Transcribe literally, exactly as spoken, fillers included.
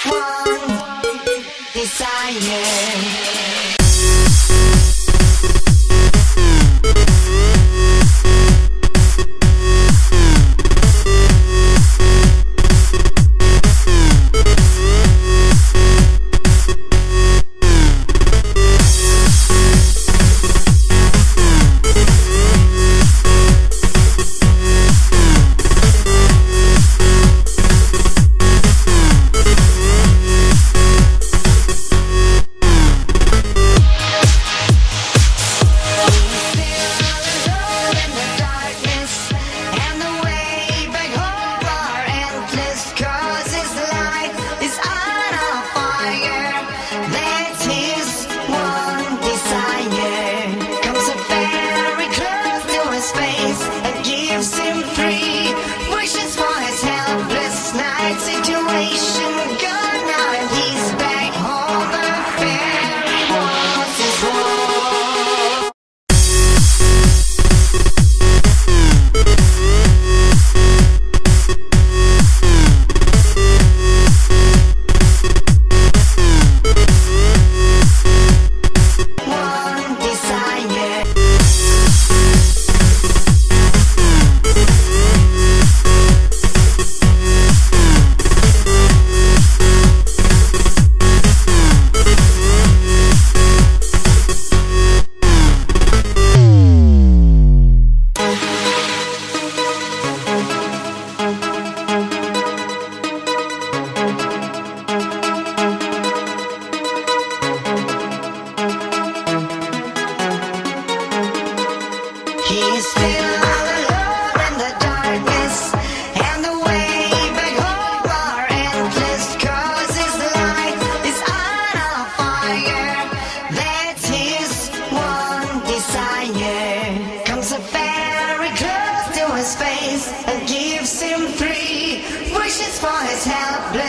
one desire. He's still alone in the darkness, and the way back home are endless, 'cause his light is on a fire. That's his one desire. Comes a fairy close to his face and gives him three wishes for his help.